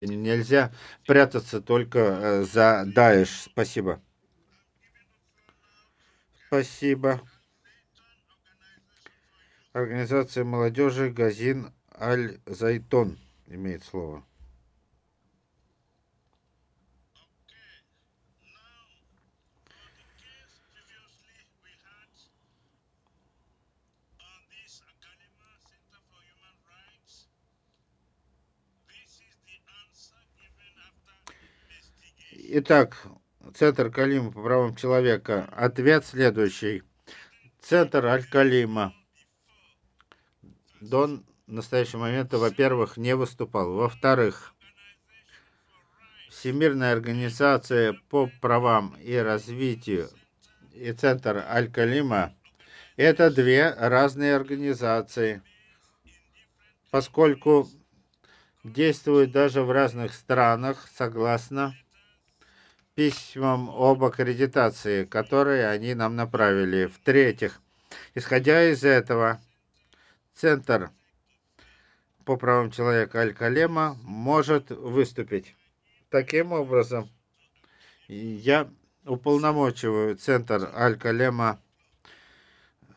Нельзя прятаться только за Даиш. Спасибо. Спасибо. Организация молодежи Газин Аль-Зайтон имеет слово. Итак, Центр Калима по правам человека. Ответ следующий. Центр Аль-Калима до настоящего момента, во-первых, не выступал. Во-вторых, Всемирная организация по правам и развитию и Центр Аль-Калима — это две разные организации, поскольку действуют даже в разных странах согласно письмам об аккредитации, которые они нам направили. В-третьих, исходя из этого, Центр по правам человека Аль-Калема может выступить. Таким образом, я уполномочиваю Центр Аль-Калема